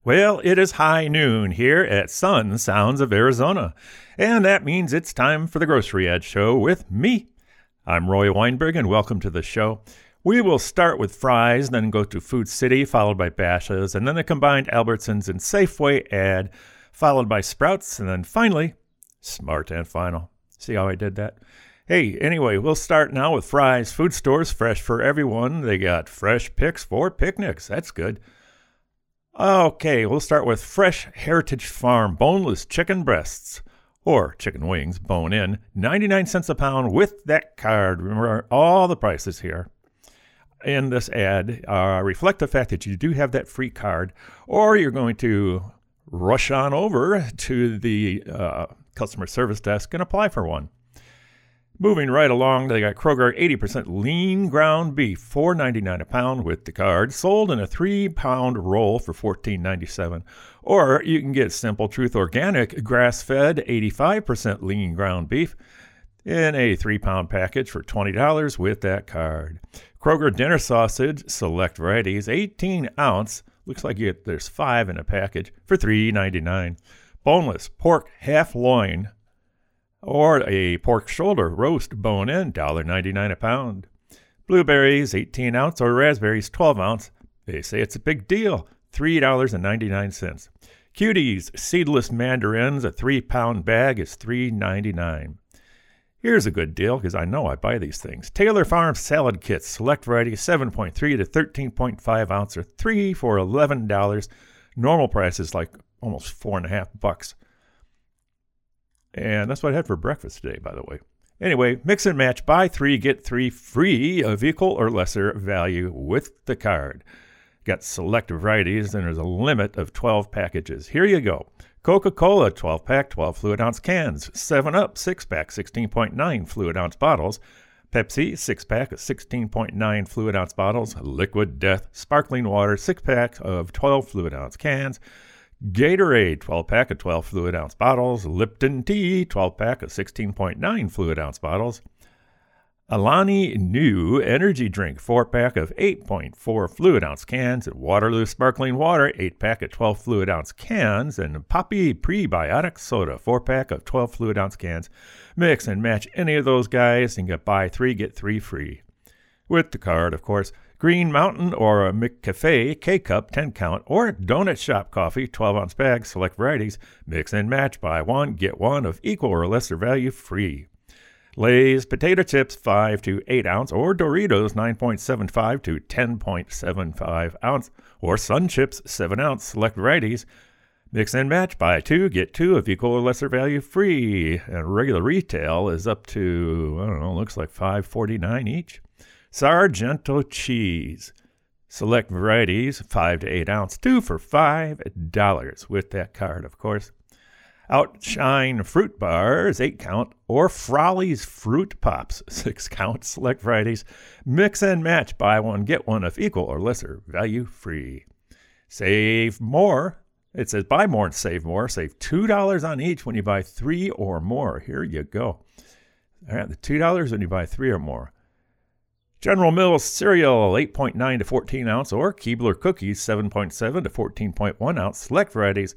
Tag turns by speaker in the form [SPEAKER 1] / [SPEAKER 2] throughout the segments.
[SPEAKER 1] Well, it is high noon here at Sun Sounds of Arizona, and that means it's time for the Grocery Ad Show with me. I'm Roy Weinberg, and welcome to the show. We will start with Fry's, then go to Food City, followed by Bashas', and then the combined Albertsons and Safeway ad, followed by Sprouts, and then finally, Smart and Final. See how I did that? Hey, anyway, we'll start now with Fry's Food Stores, fresh for everyone. They got fresh picks for picnics. That's good. Okay, we'll start with Fresh Heritage Farm boneless chicken breasts, or chicken wings, bone-in, 99 cents a pound with that card. Remember, all the prices here in this ad reflect the fact that you do have that free card, or you're going to rush on over to the customer service desk and apply for one. Moving right along, they got Kroger 80% lean ground beef, $4.99 a pound with the card, sold in a 3-pound roll for $14.97. Or you can get Simple Truth Organic grass-fed 85% lean ground beef in a 3-pound package for $20 with that card. Kroger dinner sausage, select varieties, 18-ounce, looks like there's 5 in a package, for $3.99. Boneless pork half loin, or a pork shoulder roast bone-in, $1.99 a pound. Blueberries, 18-ounce, or raspberries, 12-ounce. They say it's a big deal, $3.99. Cuties, seedless mandarins, a 3-pound bag is $3.99. Here's a good deal, because I know I buy these things. Taylor Farms salad kits, select variety, 7.3 to 13.5 ounce, or 3 for $11. Normal price is like almost $4.50. And that's what I had for breakfast today, by the way. Anyway, mix and match, buy 3, get 3 free of equal or lesser value with the card. Got select varieties, and there's a limit of 12 packages. Here you go. Coca-Cola, 12-pack, 12 fluid-ounce cans. 7-Up, 6-pack, 16.9 fluid-ounce bottles. Pepsi, 6-pack, 16.9 fluid-ounce bottles. Liquid Death, sparkling water, 6-pack of 12 fluid-ounce cans. Gatorade, 12-pack of 12 fluid-ounce bottles. Lipton Tea, 12-pack of 16.9 fluid-ounce bottles. Alani Nu Energy Drink, 4-pack of 8.4 fluid-ounce cans. Waterloo Sparkling Water, 8-pack of 12 fluid-ounce cans. And Poppy Prebiotic Soda, 4-pack of 12 fluid-ounce cans. Mix and match any of those guys and buy 3, get 3 free. With the card, of course. Green Mountain or a McCafe K-Cup 10-count or Donut Shop Coffee 12-ounce bag, select varieties, mix and match, buy 1, get 1 of equal or lesser value free. Lay's Potato Chips 5 to 8 ounce or Doritos 9.75 to 10.75 ounce or Sun Chips 7 ounce, select varieties, mix and match, buy 2, get 2 of equal or lesser value free. And regular retail is up to, I don't know, looks like $5.49 each. Sargento cheese, select varieties, 5 to 8 ounce, 2 for $5 with that card, of course. Outshine fruit bars, 8-count, or Frawley's Fruit Pops, 6-count, select varieties, mix and match, buy 1, get 1 of equal or lesser value free. Save more. It says buy more and save more. Save $2 on each when you buy 3 or more. Here you go. All right, the $2 when you buy 3 or more. General Mills cereal, 8.9 to 14 ounce, or Keebler cookies, 7.7 to 14.1 ounce, select varieties,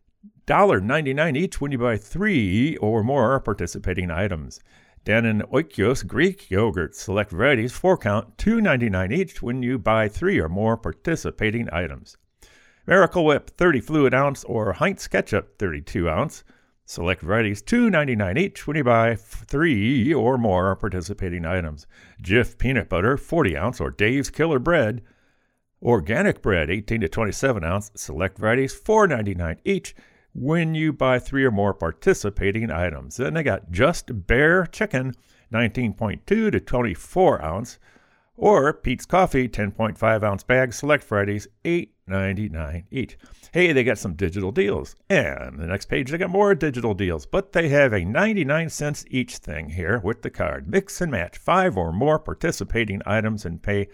[SPEAKER 1] $1.99 each when you buy 3 or more participating items. Dannon Oikos Greek yogurt, select varieties, 4-count, $2.99 each when you buy 3 or more participating items. Miracle Whip, 30 fluid ounce, or Heinz ketchup, 32 ounce. Select varieties, $2.99 each when you buy 3 or more participating items. Jif peanut butter, 40 ounce, or Dave's Killer Bread. Organic bread, 18 to 27 ounce. Select varieties, $4.99 each when you buy 3 or more participating items. Then they got Just Bare Chicken, 19.2 to 24 ounce. Or Pete's Coffee, 10.5 ounce bag, select varieties, $8.99 each. Hey, they got some digital deals. And the next page, they got more digital deals. But they have a 99 cents each thing here with the card. Mix and match 5 or more participating items and pay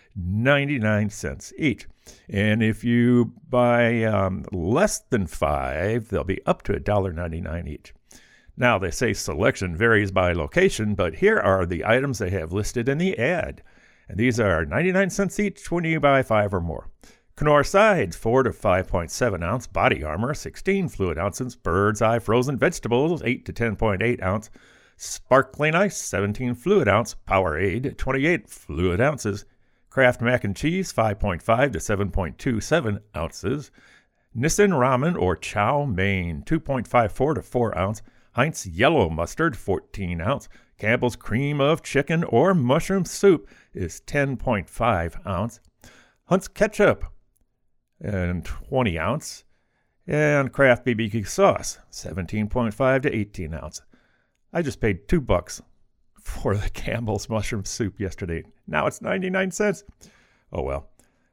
[SPEAKER 1] 99 cents each. And if you buy less than 5, they'll be up to $1.99 each. Now, they say selection varies by location, but here are the items they have listed in the ad. And these are 99 cents each when you buy 5 or more. Knorr sides, 4 to 5.7 ounce. Body Armor, 16 fluid ounces. Bird's Eye frozen vegetables, 8 to 10.8 ounce. Sparkling Ice, 17 fluid ounce. Powerade, 28 fluid ounces. Kraft Mac and Cheese, 5.5 to 7.27 ounces. Nissin Ramen or Chow Mein, 2.54 to 4 ounce. Heinz Yellow Mustard, 14 ounce. Campbell's Cream of Chicken or Mushroom Soup is 10.5 ounce. Hunt's Ketchup, and 20 ounce. And Kraft BBQ Sauce, 17.5 to 18 ounce. I just paid $2 for the Campbell's Mushroom Soup yesterday. Now it's 99 cents. Oh, well.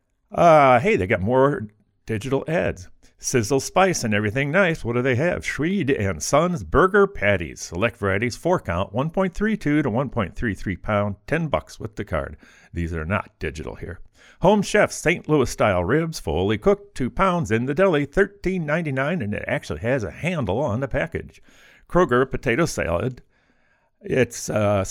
[SPEAKER 1] Hey, they got more digital ads. Sizzle Spice and everything nice. What do they have? Schweed and Sons Burger Patties. Select varieties, 4 count, 1.32 to 1.33 pound, $10 with the card. These are not digital here. Home Chef St. Louis style ribs, fully cooked, 2 pounds in the deli, $13.99, and it actually has a handle on the package. Kroger potato salad, it's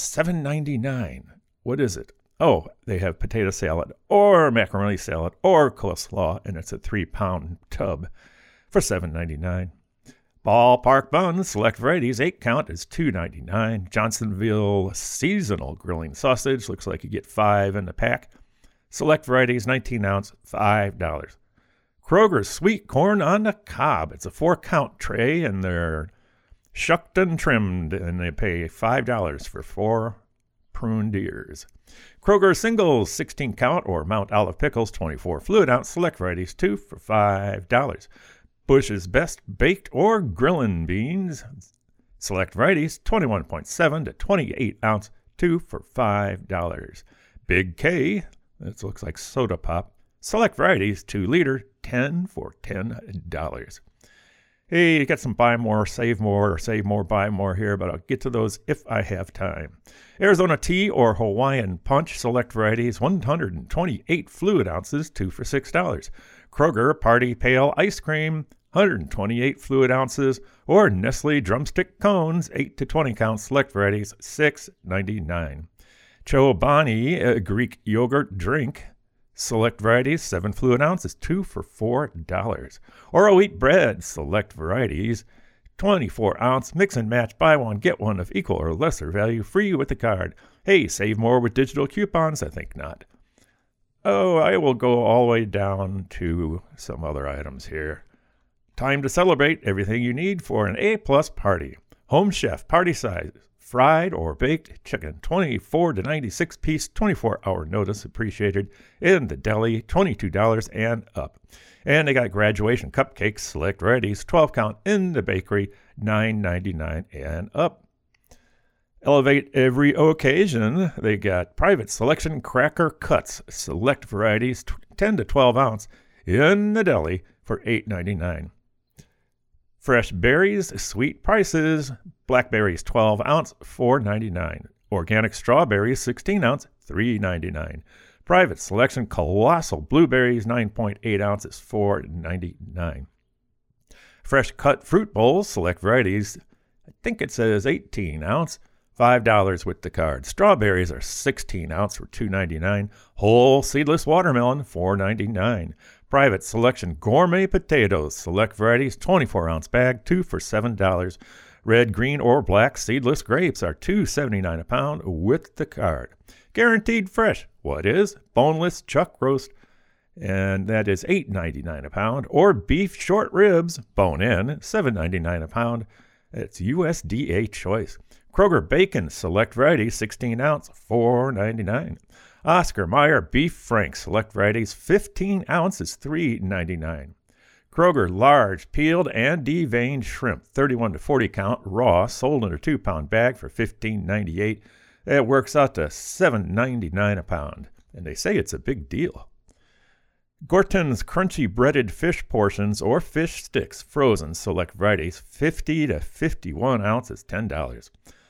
[SPEAKER 1] $7.99. What is it? Oh, they have potato salad or macaroni salad or coleslaw, and it's a 3-pound tub for $7.99. Ballpark Buns, select varieties, 8 count is $2.99. Johnsonville seasonal grilling sausage, looks like you get 5 in the pack. Select varieties, 19 ounce, $5. Kroger's sweet corn on the cob, it's a 4-count tray, and they're shucked and trimmed, and they pay $5 for 4 pruned ears. Kroger singles, 16 count or Mount Olive pickles, 24 fluid ounce. Select varieties, 2 for $5. Bush's Best baked or grilling beans. Select varieties, 21.7 to 28 ounce, 2 for $5. Big K, this looks like soda pop. Select varieties, 2 liter, 10 for $10. Hey, you got some buy more, save more, or save more, buy more here, but I'll get to those if I have time. Arizona Tea or Hawaiian Punch, select varieties, 128 fluid ounces, 2 for $6. Kroger Party Pale Ice Cream, 128 fluid ounces, or Nestle Drumstick Cones, 8 to 20 count, select varieties, $6.99. Chobani Greek Yogurt Drink, select varieties, 7 fluid ounces, 2 for $4. Oro Wheat Bread, select varieties, 24 ounce, mix and match, buy one, get one of equal or lesser value, free with the card. Hey, save more with digital coupons? I think not. Oh, I will go all the way down to some other items here. Time to celebrate everything you need for an A-plus party. Home Chef party size, fried or baked chicken, 24 to 96 piece, 24-hour notice appreciated in the deli, $22 and up. And they got graduation cupcakes, select varieties, 12 count in the bakery, $9.99 and up. Elevate every occasion. They got private selection cracker cuts, select varieties, 10 to 12 ounce in the deli for $8.99. Fresh berries, sweet prices. Blackberries, 12 ounce, $4.99. Organic strawberries, 16 ounce, $3.99. Private selection colossal blueberries, 9.8 ounces, $4.99. Fresh cut fruit bowls, select varieties, I think it says 18 ounce, $5 with the card. Strawberries are 16 ounce for $2.99. Whole seedless watermelon, $4.99. Private selection gourmet potatoes, select varieties, 24 ounce bag, 2 for $7. Red, green, or black seedless grapes are $2.79 a pound with the card. Guaranteed fresh. What is? Boneless chuck roast, and that is $8.99 a pound. Or beef short ribs, bone in, $7.99 a pound. It's USDA choice. Kroger bacon, select varieties, 16 ounce, $4.99. Oscar Mayer beef frank, select varieties, 15 ounces, $3.99. Kroger large peeled and deveined shrimp, 31 to 40 count, raw, sold in a 2-pound bag for $15.98. That works out to $7.99 a pound, and they say it's a big deal. Gorton's crunchy breaded fish portions or fish sticks, frozen, select varieties, 50 to 51 ounces, $10.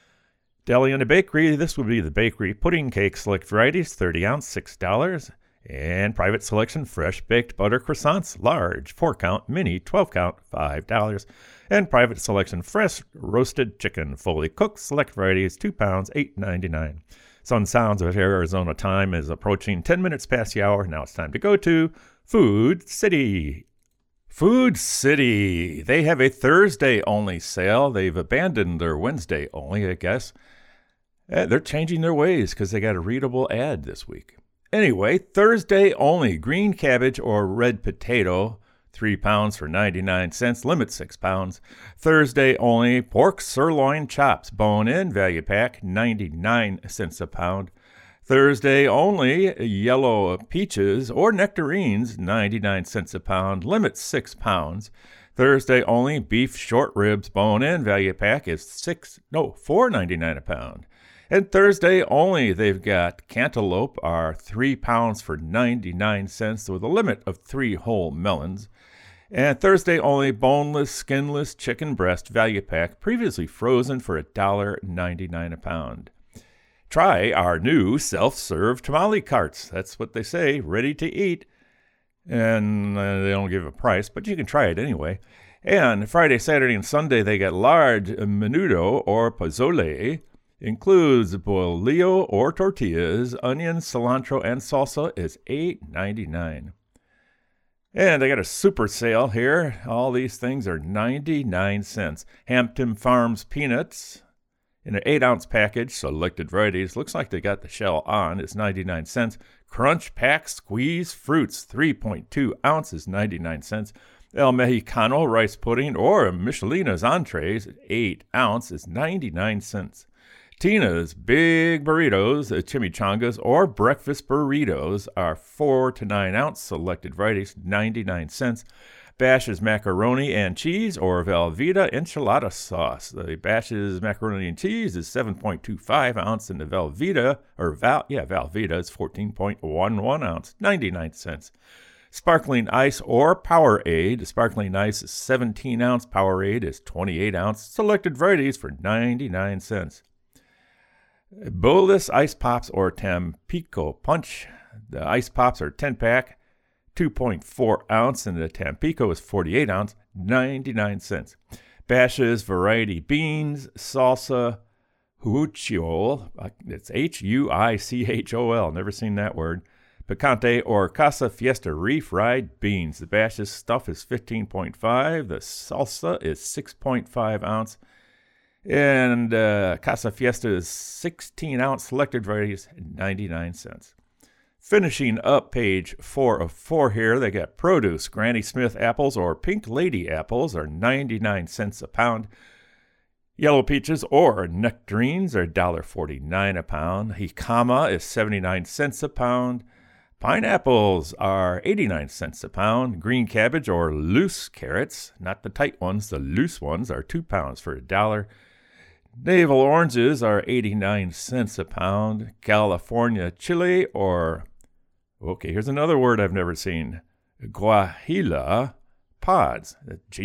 [SPEAKER 1] Deli and a bakery, this would be the bakery pudding cake, select varieties, 30 ounce, $6. And private selection fresh baked butter croissants, large, 4 count, mini, 12 count, $5. And private selection fresh roasted chicken, fully cooked, select varieties, 2 pounds, $8.99. Sun Sounds of Arizona time is approaching 10 minutes past the hour. Now it's time to go to Food City. Food City. They have a Thursday only sale. They've abandoned their Wednesday only, I guess. They're changing their ways because they got a readable ad this week. Anyway, Thursday only green cabbage or red potato, 3 pounds for 99 cents, limit 6 pounds. Thursday only pork sirloin chops, bone in, value pack, 99 cents a pound. Thursday only yellow peaches or nectarines, 99 cents a pound, limit 6 pounds. Thursday only beef short ribs, bone in, value pack is $4.99 a pound. And Thursday only, they've got cantaloupe are 3 pounds for 99 cents with a limit of 3 whole melons. And Thursday only, boneless, skinless chicken breast value pack, previously frozen for $1.99 a pound. Try our new self-serve tamale carts. That's what they say, ready to eat. And they don't give a price, but you can try it anyway. And Friday, Saturday, and Sunday, they got large menudo or pozole. Includes bolillo or tortillas, onions, cilantro, and salsa is $8.99. And they got a super sale here. All these things are 99 cents. Hampton Farms peanuts in an 8-ounce package, selected varieties. Looks like they got the shell on. It's 99 cents. Crunch Pack Squeeze Fruits, 3.2 ounces, 99 cents. El Mexicano rice pudding or Michelina's entrees, 8 ounces, 99 cents. Tina's Big Burritos, chimichangas, or breakfast burritos are 4 to 9 ounce selected varieties, 99 cents. Bash's Macaroni and Cheese or Velveeta Enchilada Sauce. The Bash's Macaroni and Cheese is 7.25 ounce, and the Velveeta is 14.11 ounce, 99 cents. Sparkling Ice or Powerade. Sparkling Ice is 17 ounce, Powerade is 28 ounce, selected varieties for 99 cents. Bolus Ice Pops or Tampico Punch. The Ice Pops are 10-pack, 2.4 ounce, and the Tampico is 48 ounce, 99 cents. Bash's Variety Beans, Salsa Huichol, it's Huichol, never seen that word. Picante or Casa Fiesta refried beans. The Bash's stuff is 15.5, the salsa is 6.5 ounce. And Casa Fiesta is 16-ounce selected varieties, 99 cents. Finishing up page 4 of 4 here, they got produce. Granny Smith apples or Pink Lady apples are 99 cents a pound. Yellow peaches or nectarines are $1.49 a pound. Jicama is 79 cents a pound. Pineapples are 89 cents a pound. Green cabbage or loose carrots, not the tight ones, the loose ones, are 2 pounds for $1. Navel oranges are 89 cents a pound. California chili or, here's another word I've never seen, guajillo pods.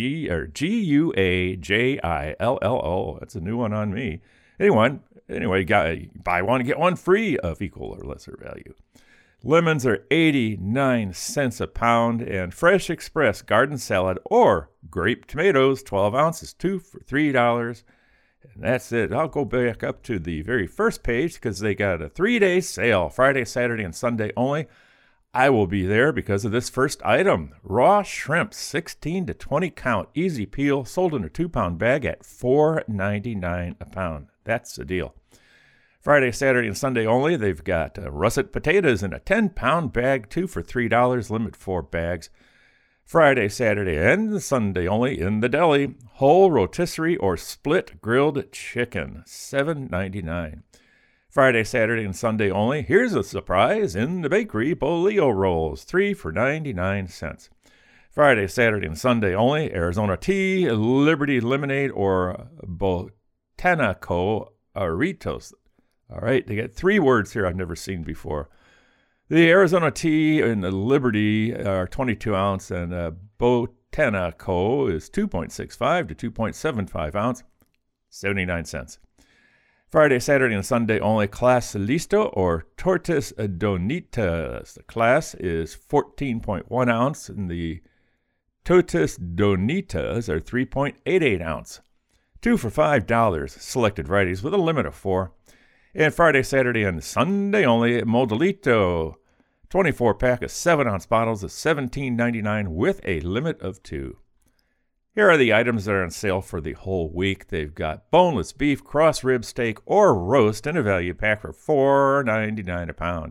[SPEAKER 1] Guajillo. That's a new one on me. Anyway, buy one, get one free of equal or lesser value. Lemons are 89 cents a pound, and Fresh Express garden salad or grape tomatoes, 12 ounces, 2 for $3. And that's it. I'll go back up to the very first page because they got a 3-day sale, Friday, Saturday, and Sunday only. I will be there because of this first item. Raw shrimp, 16 to 20 count, easy peel, sold in a 2-pound bag at $4.99 a pound. That's the deal. Friday, Saturday, and Sunday only, they've got russet potatoes in a 10-pound bag, 2 for $3, limit 4 bags. Friday, Saturday, and Sunday only in the deli, whole rotisserie or split grilled chicken, $7.99. Friday, Saturday, and Sunday only, here's a surprise, in the bakery, bolillo rolls, 3 for 99 cents. Friday, Saturday, and Sunday only, Arizona tea, Liberty lemonade, or Botanico Aritos. All right, they got 3 words here I've never seen before. The Arizona tea and the Liberty are 22 ounce, and Botanico is 2.65 to 2.75 ounce, 79 cents. Friday, Saturday, and Sunday only, Class Listo or Tortas Donitas. The class is 14.1 ounce, and the Tortas Donitas are 3.88 ounce. 2 for $5, selected varieties with a limit of 4. And Friday, Saturday, and Sunday only, Modelito 24-pack of 7-ounce bottles is $17.99 with a limit of 2. Here are the items that are on sale for the whole week. They've got boneless beef, cross rib steak, or roast in a value pack for $4.99 a pound.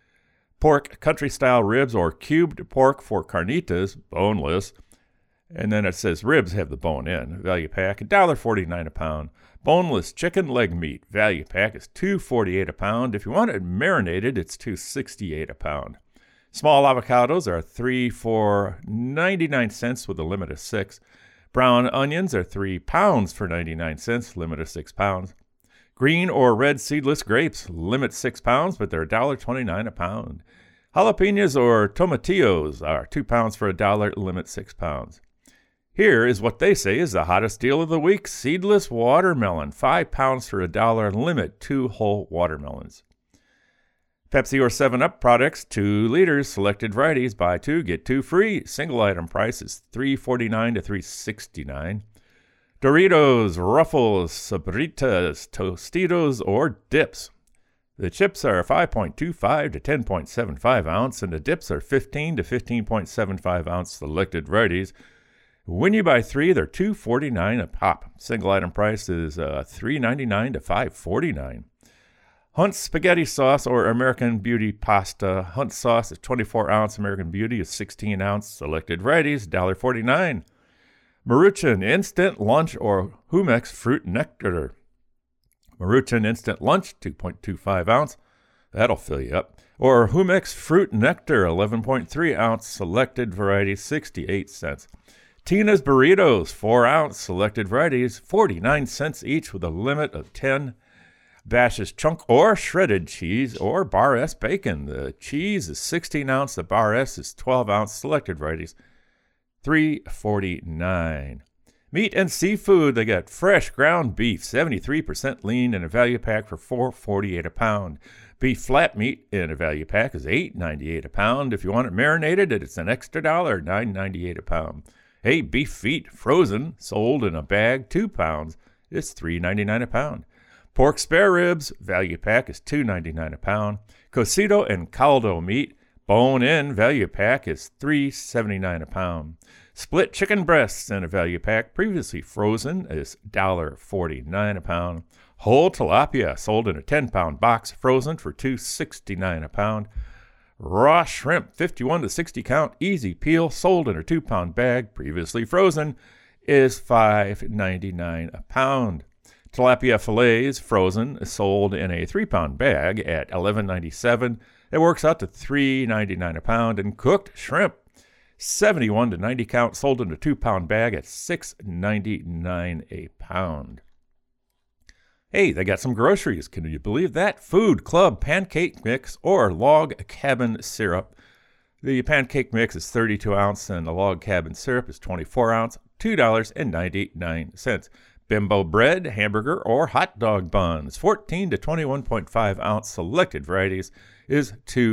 [SPEAKER 1] Pork country-style ribs or cubed pork for carnitas, boneless. And then it says ribs have the bone in. Value pack, $1.49 a pound. Boneless chicken leg meat, value pack is $2.48 a pound. If you want it marinated, it's $2.68 a pound. Small avocados are 3 for 99 cents with a limit of 6. Brown onions are 3 pounds for 99 cents, limit of 6 pounds. Green or red seedless grapes, limit 6 pounds, but they're $1.29 a pound. Jalapenos or tomatillos are 2 pounds for $1, limit 6 pounds. Here is what they say is the hottest deal of the week. Seedless watermelon, 5 pounds for $1, limit 2 whole watermelons. Pepsi or 7-Up products, 2 liters, selected varieties, buy 2, get 2 free. Single item price is $3.49 to $3.69. Doritos, Ruffles, Sabritas, Tostitos, or dips. The chips are 5.25 to 10.75 ounce, and the dips are 15 to 15.75 ounce selected varieties. When you buy 3, they're $2.49 a pop. Single item price is $3.99 to $5.49. Hunt's spaghetti sauce or American Beauty pasta. Hunt sauce is 24 ounce. American Beauty is 16 ounce. Selected varieties, $1.49. Maruchan Instant Lunch or Humex Fruit Nectar. Maruchan Instant Lunch, 2.25 ounce. That'll fill you up. Or Humex Fruit Nectar, 11.3 ounce. Selected varieties, 68 cents. Tina's Burritos, 4 ounce. Selected varieties, 49 cents each with a limit of 10. Bash's Chunk or Shredded Cheese or Bar S Bacon. The cheese is 16 ounce. The Bar S is 12 ounce. Selected varieties, $3.49. Meat and seafood, they got fresh ground beef, 73% lean in a value pack for $4.48 a pound. Beef flat meat in a value pack is $8.98 a pound. If you want it marinated, it's an extra $1, $9.98 a pound. Hey, beef feet, frozen, sold in a bag, 2 pounds, it's $3.99 a pound. Pork spare ribs, value pack is $2.99 a pound. Cocido and caldo meat, bone-in value pack is $3.79 a pound. Split chicken breasts in a value pack, previously frozen, is $1.49 a pound. Whole tilapia, sold in a 10-pound box, frozen for $2.69 a pound. Raw shrimp, 51 to 60 count, easy peel, sold in a 2-pound bag, previously frozen, is $5.99 a pound. Tilapia fillets, frozen, sold in a 3-pound bag at $11.97. It works out to $3.99 a pound. And cooked shrimp, 71 to 90 count, sold in a 2-pound bag at $6.99 a pound. Hey, they got some groceries. Can you believe that? Food Club pancake mix or log cabin syrup. The pancake mix is 32 ounce and the log cabin syrup is 24 ounce, $2.99. Bimbo bread, hamburger, or hot dog buns, 14 to 21.5 ounce selected varieties, is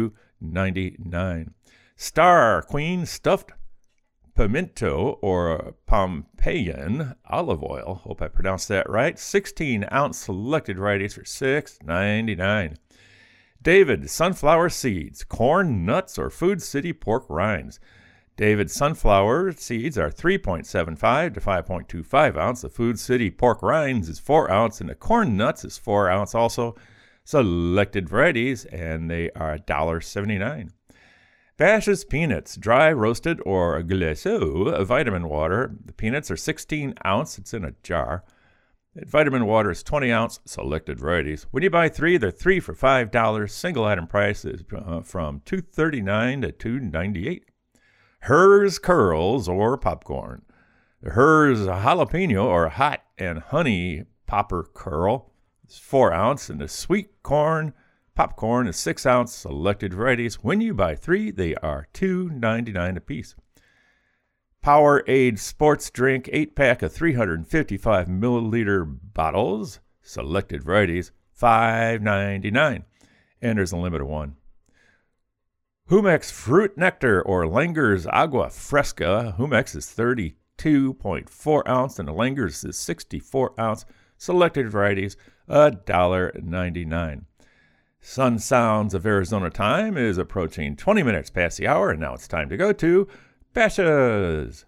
[SPEAKER 1] $2.99. Star Queen stuffed pimento or Pompeian olive oil, hope I pronounced that right, 16 ounce selected varieties for $6.99. David sunflower seeds, corn nuts, or Food City pork rinds. David sunflower seeds are 3.75 to 5.25 ounce. The Food City pork rinds is 4 ounce, and the corn nuts is 4 ounce also. Selected varieties, and they are $1.79. Bash's peanuts, dry roasted or glacé, vitamin water. The peanuts are 16 ounce. It's in a jar. Vitamin water is 20 ounce. Selected varieties. When you buy 3, they're 3 for $5. Single item price is from $2.39 to $2.98. Hers curls or popcorn. The Hers jalapeno or hot and honey popper curl is 4 ounce, and the sweet corn popcorn is 6 ounce. Selected varieties. When you buy 3, they are $2.99 a piece. Powerade sports drink 8-pack of 355 milliliter bottles. Selected varieties, $5.99, and there's a limit of 1. Humex Fruit Nectar or Langer's Agua Fresca. Humex is 32.4 ounce and the Langer's is 64 ounce. Selected varieties, $1.99. Sun Sounds of Arizona time is approaching 20 minutes past the hour, and now it's time to go to Bashas'.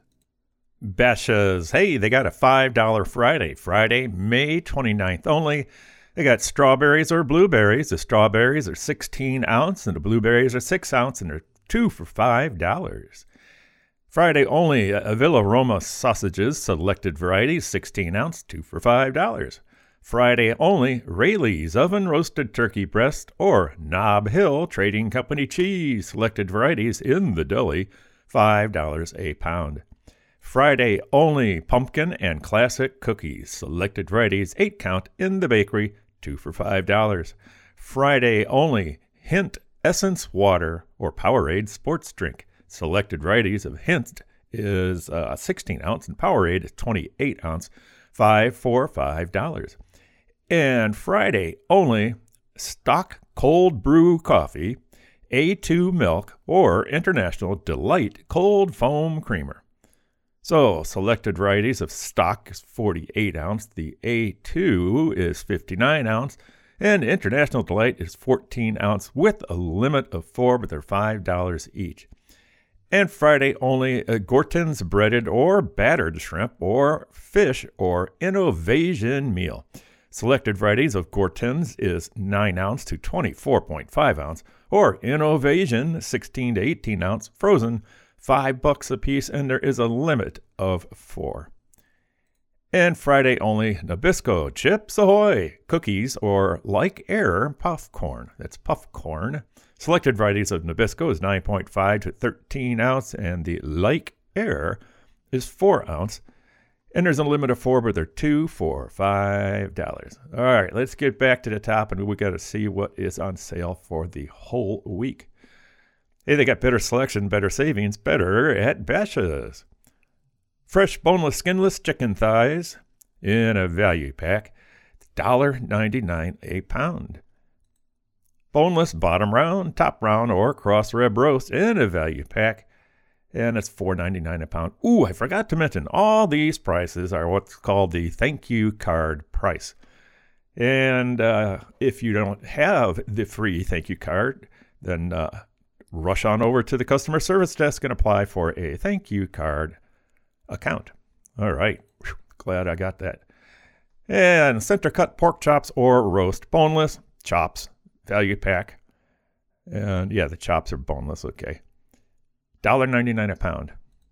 [SPEAKER 1] Bashas', hey, they got a $5 Friday, May 29th only. They got strawberries or blueberries. The strawberries are 16 ounce, and the blueberries are 6 ounce, and they're 2 for $5. Friday only, Villa Roma sausages, selected varieties, 16 ounce, 2 for $5. Friday only, Rayleigh's oven roasted turkey breast or Nob Hill Trading Company cheese, selected varieties in the deli, $5 a pound. Friday only, pumpkin and classic cookies, selected varieties, 8 count in the bakery, 2 for $5. Friday only, Hint Essence Water or Powerade sports drink, selected varieties of Hint is 16 ounce and Powerade is 28 ounce, 5 for $5. And Friday only, Stock Cold Brew Coffee, A2 Milk, or International Delight Cold Foam Creamer. So, selected varieties of Stock is 48 ounce, the A2 is 59 ounce, and International Delight is 14 ounce with a limit of 4, but they're $5 each. And Friday only, Gorton's breaded or battered shrimp or fish or Innovation meal. Selected varieties of Gorton's is 9 ounce to 24.5 ounce, or Innovation 16 to 18 ounce frozen, $5 a piece, and there is a limit of 4. And Friday only, Nabisco Chips Ahoy cookies or Like Air puffcorn. That's puffcorn. Selected varieties of Nabisco is 9.5 to 13 ounce, and the Like Air is 4 ounce. And there's a limit of 4, but they're 2 for $5. All right, let's get back to the top, and we got to see what is on sale for the whole week. Hey, they got better selection, better savings, better at Bashas'. Fresh, boneless, skinless chicken thighs in a value pack, $1.99 a pound. Boneless bottom round, top round, or cross rib roast in a value pack, and it's $4.99 a pound. Ooh, I forgot to mention, all these prices are what's called the thank you card price. And if you don't have the free thank you card, then rush on over to the customer service desk and apply for a thank you card account. All right, glad I got that. And center cut pork chops or roast, boneless, chops, value pack. And yeah, the chops are boneless, okay. $1.99 a pound.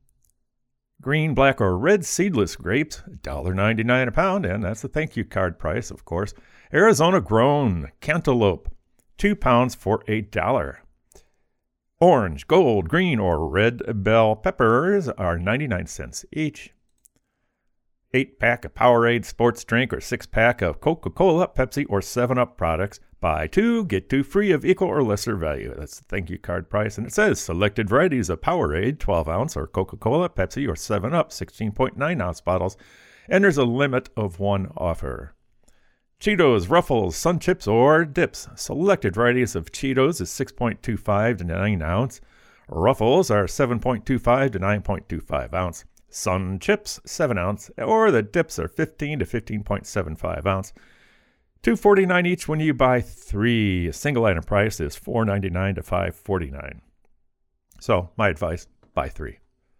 [SPEAKER 1] Green, black, or red seedless grapes, $1.99 a pound, and that's the thank you card price, of course. Arizona grown cantaloupe, 2 pounds for $1. Orange, gold, green, or red bell peppers are 99 cents each. 8-pack of Powerade sports drink or 6-pack of Coca-Cola, Pepsi, or 7-Up products. Buy 2, get 2 free of equal or lesser value. That's the thank you card price. And it says selected varieties of Powerade, 12 ounce, or Coca-Cola, Pepsi, or 7-Up, 16.9 ounce bottles. And there's a limit of 1 offer. Cheetos, Ruffles, Sun Chips, or Dips. Selected varieties of Cheetos is 6.25 to 9 ounce. Ruffles are 7.25 to 9.25 ounce. Sun Chips, 7 ounce, or the Dips are 15 to 15.75 ounce. $2.49 each when you buy 3. A single item price is $4.99 to $5.49. So, my advice, buy 3.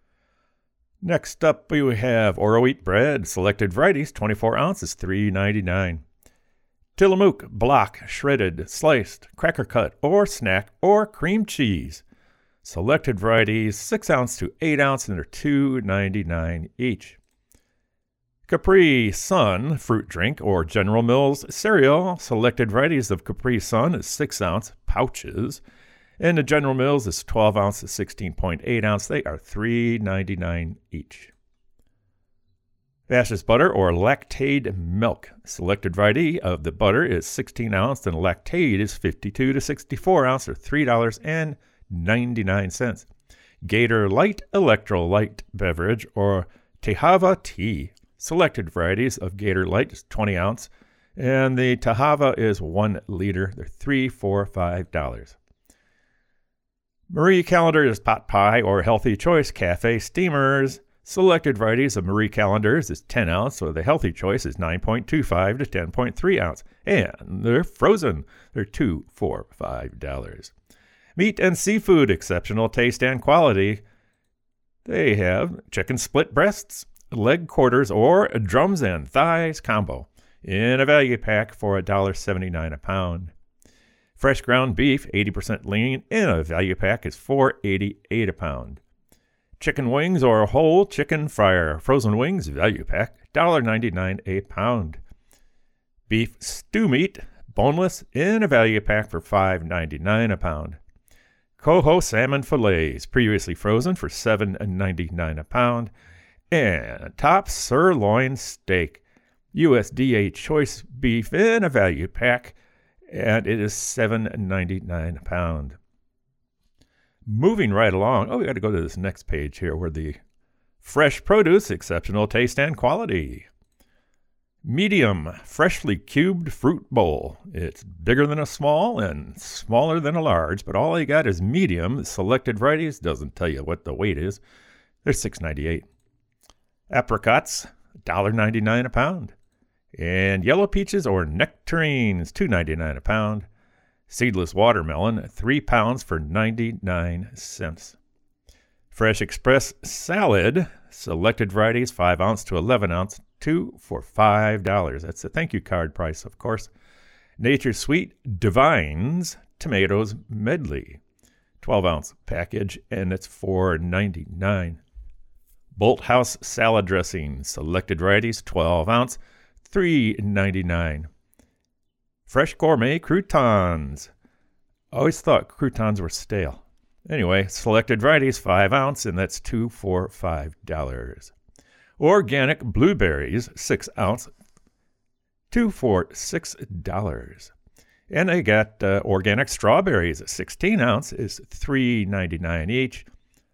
[SPEAKER 1] Next up, we have Oro Wheat bread, selected varieties, 24 ounces, $3.99. Tillamook block, shredded, sliced, cracker cut, or snack, or cream cheese. Selected varieties, 6 ounce to 8 ounce, and they're $2.99 each. Capri Sun fruit drink or General Mills cereal. Selected varieties of Capri Sun is 6 ounce pouches, and the General Mills is 12 ounce to 16.8 ounce. They are $3.99 each. Bashas' butter or Lactaid milk. Selected variety of the butter is 16 ounce, and Lactaid is 52 to 64 ounce, or $3.99. Gator Light Electrolyte beverage or Tehava tea. Selected varieties of Gator Light is 20 ounce, and the Tehava is 1 liter. They're $3, $4, $5. Marie Callender's pot pie or Healthy Choice cafe steamers. Selected varieties of Marie Callender's is 10 ounce, so the healthy choice is 9.25 to 10.3 ounce. And they're frozen. They're $2 for $5. Meat and seafood, exceptional taste and quality. They have chicken split breasts, leg quarters, or drums and thighs combo in a value pack for $1.79 a pound. Fresh ground beef, 80% lean, in a value pack is $4.88 a pound. Chicken wings or whole chicken fryer, frozen wings, value pack, $1.99 a pound. Beef stew meat, boneless, in a value pack for $5.99 a pound. Coho salmon fillets, previously frozen, for $7.99 a pound. And top sirloin steak, USDA choice beef in a value pack, and it is $7.99 a pound. Moving right along, we got to go to this next page here where the fresh produce, exceptional taste and quality. Medium, freshly cubed fruit bowl. It's bigger than a small and smaller than a large, but all you got is medium. Selected varieties, doesn't tell you what the weight is. They're $6.98. Apricots, $1.99 a pound. And yellow peaches or nectarines, $2.99 a pound. Seedless watermelon, 3 pounds for 99 cents. Fresh Express salad, selected varieties, 5 ounce to 11 ounce, 2 for $5. That's a thank you card price, of course. Nature's Sweet Divines tomatoes medley, 12 ounce package, and it's $4.99. Bolt House salad dressing, selected varieties, 12 ounce, $3.99. Fresh Gourmet croutons. I always thought croutons were stale. Anyway, selected varieties, 5 ounce, and that's $2 for $5. Organic blueberries, 6 ounce, $2 for $6. And they got organic strawberries, 16 ounce, is $3.99 each.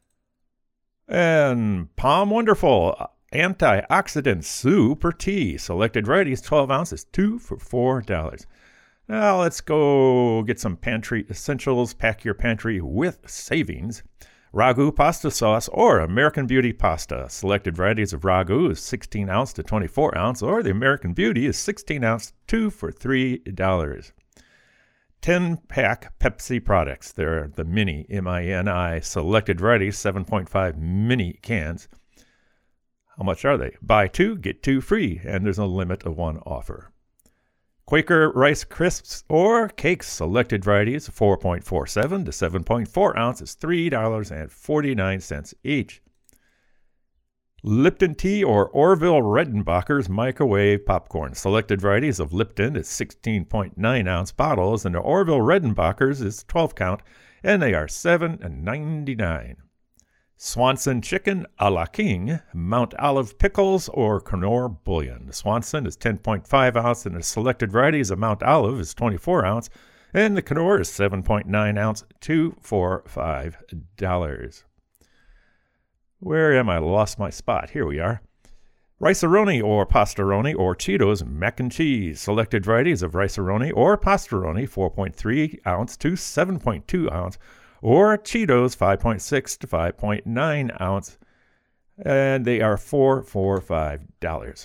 [SPEAKER 1] And Palm Wonderful antioxidant super tea, selected varieties, 12 ounces, $2 for $4. Now let's go get some pantry essentials. Pack your pantry with savings. Ragu pasta sauce or American Beauty pasta. Selected varieties of Ragu is 16 ounce to 24 ounce, or the American Beauty is 16 ounce, $2 for $3. 10-pack Pepsi products. They're the mini, M-I-N-I, selected varieties, 7.5 mini cans. How much are they? Buy 2, get 2 free, and there's a limit of 1 offer. Quaker Rice Crisps or Cakes, selected varieties, 4.47 to 7.4 ounces, $3.49 each. Lipton Tea or Orville Redenbacher's microwave popcorn. Selected varieties of Lipton is 16.9 ounce bottles, and the Orville Redenbacher's is 12 count, and they are $7.99. Swanson Chicken a la King, Mount Olive Pickles, or Knorr Bouillon. The Swanson is 10.5 ounce, and the selected varieties of Mount Olive is 24 ounce, and the Knorr is 7.9 ounce, $2 for $5. Where am I? Lost my spot. Here we are. Rice-A-Roni or Pastaroni or Cheetos mac and cheese. Selected varieties of Rice-A-Roni or Pastaroni, 4.3 ounce to 7.2 ounce, or Cheetos, 5.6 to 5.9 ounce, and they are $4 for $5.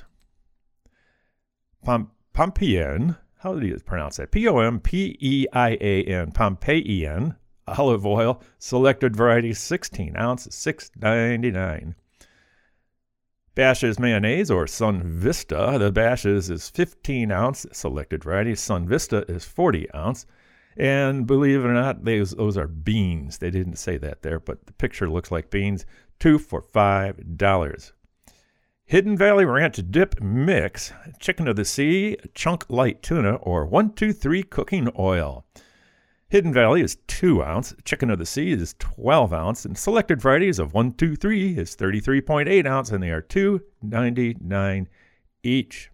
[SPEAKER 1] Pompeian, how do you pronounce that? P-O-M-P-E-I-A-N, Pompeian olive oil, selected varieties, 16 ounce, $6.99. Bash's mayonnaise or Sun Vista. The Bash's is 15 ounce, selected varieties. Sun Vista is 40 ounce. And believe it or not, those are beans. They didn't say that there, but the picture looks like beans. $2 for $5. Hidden Valley Ranch Dip Mix, Chicken of the Sea, Chunk Light Tuna, or 123 Cooking Oil. Hidden Valley is 2 ounce, Chicken of the Sea is 12 ounce, and selected varieties of 123 is 33.8 ounce, and they are $2.99 each.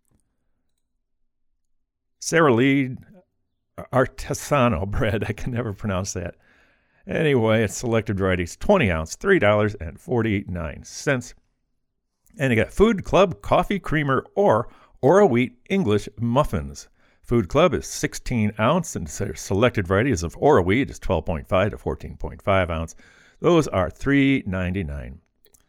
[SPEAKER 1] Sara Lee Artesano bread. I can never pronounce that. Anyway, it's selected varieties, 20 ounce, $3.49. And you got Food Club Coffee Creamer or Ora Wheat English Muffins. Food Club is 16 ounce, and selected varieties of Ora Wheat is 12.5 to 14.5 ounce. Those are $3.99.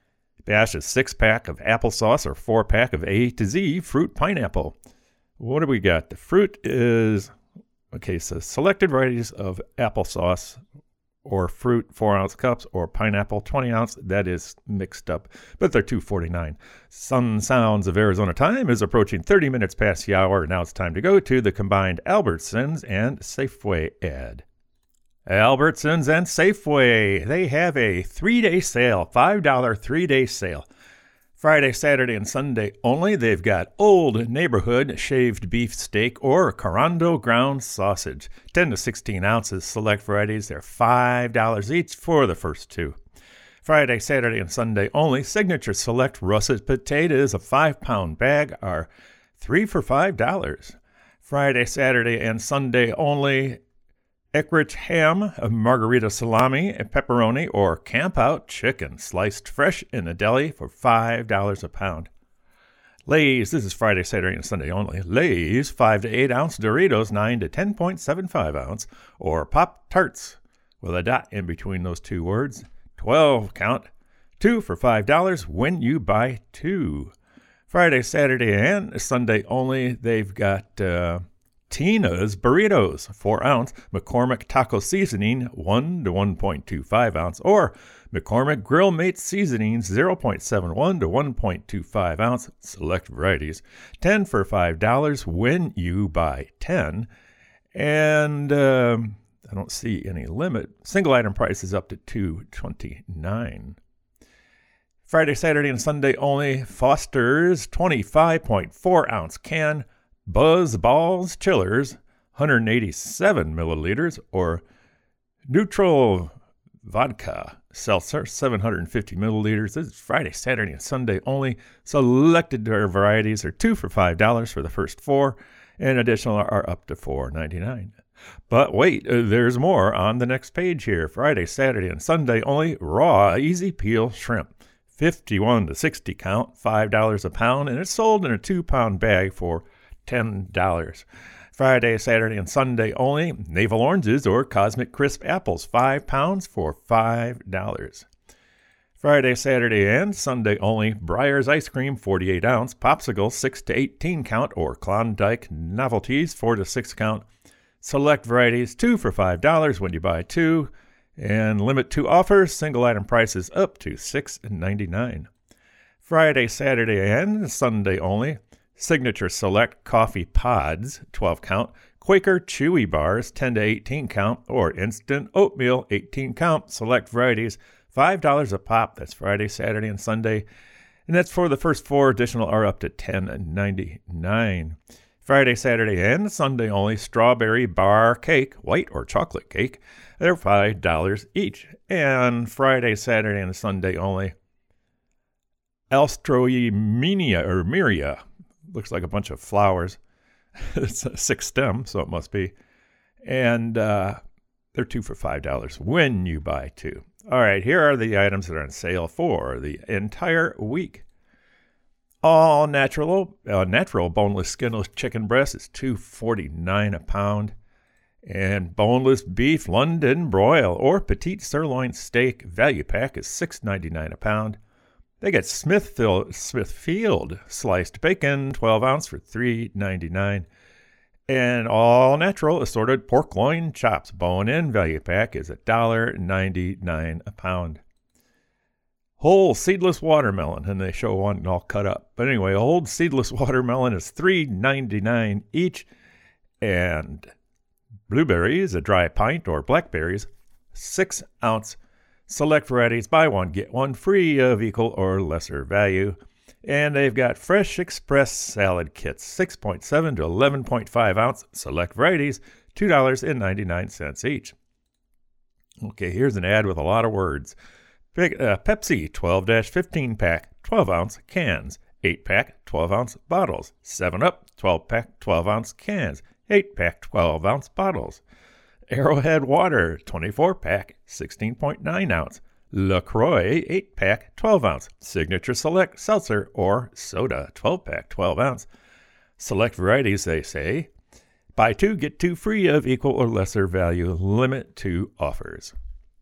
[SPEAKER 1] Bash a 6-pack of applesauce or 4-pack of A to Z fruit pineapple. What do we got? The fruit is, so selected varieties of applesauce or fruit 4-ounce cups or pineapple 20-ounce. That is mixed up, but they're $2.49. Sun Sounds of Arizona time is approaching 30 minutes past the hour. Now it's time to go to the combined Albertsons and Safeway ad. Albertsons and Safeway, they have a 3-day sale, $5 3-day sale. Friday, Saturday, and Sunday only. They've got Old Neighborhood shaved beef steak or Carando ground sausage. 10 to 16 ounces, select varieties. They're $5 each for the first 2. Friday, Saturday, and Sunday only. Signature Select russet potatoes, a 5-pound bag, are 3 for $5. Friday, Saturday, and Sunday only. Eckrich ham, a margarita salami, a pepperoni, or Camp Out chicken, sliced fresh in the deli for $5 a pound. Lay's, this is Friday, Saturday, and Sunday only. Lay's 5 to 8 ounce Doritos, 9 to 10.75 ounce, or Pop-Tarts, with a dot in between those two words. 12 count, 2 for $5 when you buy 2. Friday, Saturday, and Sunday only, they've got Tina's Burritos, 4 ounce, McCormick Taco Seasoning, 1 to 1.25 ounce, or McCormick Grill Mate Seasonings, 0.71 to 1.25 ounce, select varieties, 10 for $5 when you buy 10. And I don't see any limit. Single item price is up to $2.29. Friday, Saturday, and Sunday only, Foster's 25.4 ounce can, Buzz Balls Chillers, 187 milliliters, or Neutral Vodka Seltzer, 750 milliliters. This is Friday, Saturday, and Sunday only. Selected varieties are 2 for $5 for the first 4, and additional are up to $4.99. But wait, there's more on the next page here. Friday, Saturday, and Sunday only. Raw Easy Peel Shrimp, 51 to 60 count, $5 a pound, and it's sold in a 2-pound bag for $10. Friday, Saturday, and Sunday only. Navel Oranges or Cosmic Crisp Apples, 5 pounds for $5. Friday, Saturday, and Sunday only. Breyers Ice Cream, 48 ounce. Popsicle, 6 to 18 count, or Klondike Novelties, 4 to 6 count. Select varieties, 2 for $5 when you buy 2. And limit 2 offers. Single item prices up to $6.99. Friday, Saturday, and Sunday only. Signature Select Coffee Pods, 12 count, Quaker Chewy Bars, 10 to 18 count, or Instant Oatmeal, 18 count, select varieties, $5 a pop. That's Friday, Saturday, and Sunday. And that's for the first 4. Additional are up to $10.99. Friday, Saturday, and Sunday only. Strawberry Bar Cake, white or chocolate cake. They're $5 each. And Friday, Saturday, and Sunday only. Alstroemia or Miria. Looks like a bunch of flowers. It's a 6 stem, so it must be. And they're 2 for $5 when you buy 2. All right, here are the items that are on sale for the entire week. All natural boneless, skinless chicken breast is $2.49 a pound. And boneless beef London broil or petite sirloin steak value pack is $6.99 a pound. They get Smithfield sliced bacon, 12 ounce for $3.99. And all natural assorted pork loin chops, bone-in value pack is $1.99 a pound. Whole seedless watermelon, and they show one all cut up. But anyway, whole seedless watermelon is $3.99 each. And blueberries, a dry pint, or blackberries, 6 ounce. Select varieties, buy one, get one free of equal or lesser value. And they've got Fresh Express salad kits, 6.7 to 11.5 ounce. Select varieties, $2.99 each. Okay, here's an ad with a lot of words. Pepsi 12-15 pack, 12 ounce cans. 8 pack, 12 ounce bottles. 7-Up, 12 pack, 12 ounce cans. 8 pack, 12 ounce bottles. Arrowhead Water, 24 pack, 16.9 ounce. LaCroix, 8 pack, 12 ounce. Signature Select Seltzer or Soda, 12 pack, 12 ounce. Select varieties, they say. Buy 2, get 2 free of equal or lesser value. Limit 2 offers.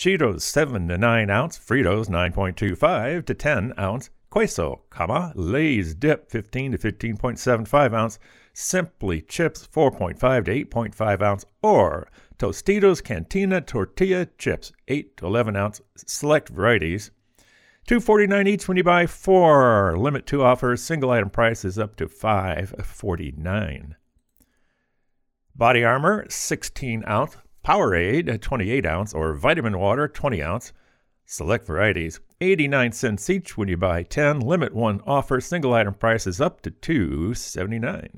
[SPEAKER 1] Cheetos 7 to 9 ounce, Fritos 9.25 to 10 ounce, Queso, Lay's dip 15 to 15.75 ounce, Simply chips 4.5 to 8.5 ounce, or Tostitos Cantina tortilla chips 8 to 11 ounce, select varieties. $2.49 each when you buy 4. Limit 2 offers. Single item price is up to $5.49. Body Armor 16 ounce, Powerade 28 ounce, or Vitamin Water 20 ounce. Select varieties. 89 cents each when you buy 10. Limit 1 offer. Single item price is up to $2.79.